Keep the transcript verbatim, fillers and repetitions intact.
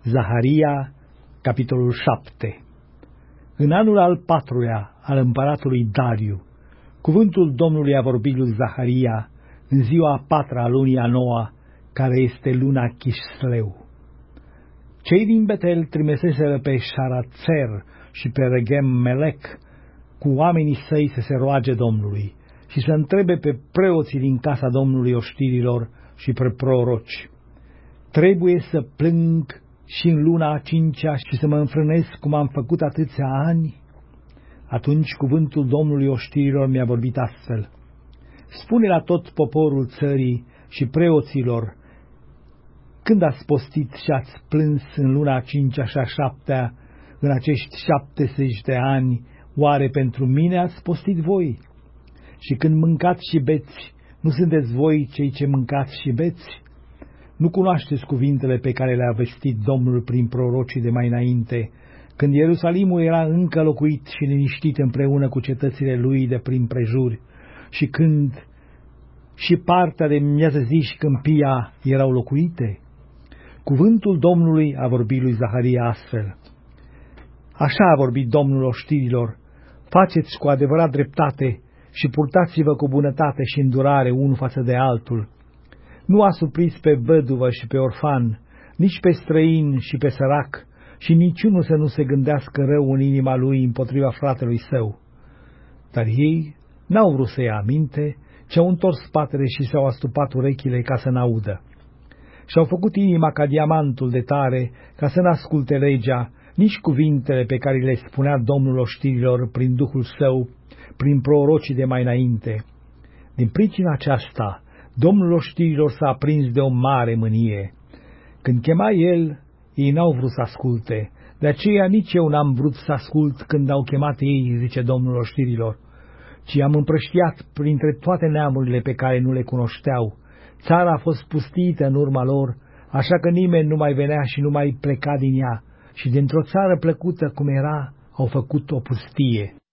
Zaharia, capitolul șapte. În anul al patrulea al împăratului Dariu, cuvântul Domnului a vorbit lui Zaharia în ziua a patra a lunii a noua, care este luna Chisleu. Cei din Betel trimeseseră pe Șarațer și pe Regem Melec cu oamenii săi să se roage Domnului și să întrebe pe preoții din casa Domnului oștirilor și pe proroci: trebuie să plâng și în luna a cincea și să mă înfrânesc cum am făcut atâția ani? Atunci cuvântul Domnului oștirilor mi-a vorbit astfel: spune la tot poporul țării și preoților: când ați postit și ați plâns în luna a cincea și a șaptea, în acești șaptezeci de ani, oare pentru mine ați postit voi? Și când mâncați și beți, nu sunteți voi cei ce mâncați și beți? Nu cunoașteți cuvintele pe care le-a vestit Domnul prin prorocii de mai înainte, când Ierusalimul era încă locuit și liniștit împreună cu cetățile lui de prin prejuri, și când și partea de miază zi și câmpia erau locuite? Cuvântul Domnului a vorbit lui Zaharia astfel: așa a vorbit Domnul oștirilor: faceți cu adevărat dreptate și purtați-vă cu bunătate și îndurare unul față de altul. Nu asupriți pe văduvă și pe orfan, nici pe străin și pe sărac, și niciunul să nu se gândească rău în inima lui împotriva fratelui său. Dar ei n-au vrut să ia aminte, ci-au întors spatele și s-au astupat urechile ca să n-audă. Și-au făcut inima ca diamantul de tare, ca să n-asculte legea, nici cuvintele pe care le spunea Domnul oștirilor prin Duhul Său, prin prorocii de mai înainte. Din pricina aceasta, Domnul oștirilor s-a aprins de o mare mânie. Când chema El, ei n-au vrut să asculte, de aceea nici eu n-am vrut să ascult când au chemat ei, zice Domnul oștirilor, ci am împrăștiat printre toate neamurile pe care nu le cunoșteau. Țara a fost pustită în urma lor, așa că nimeni nu mai venea și nu mai pleca din ea, și dintr-o țară plăcută cum era, au făcut o pustie.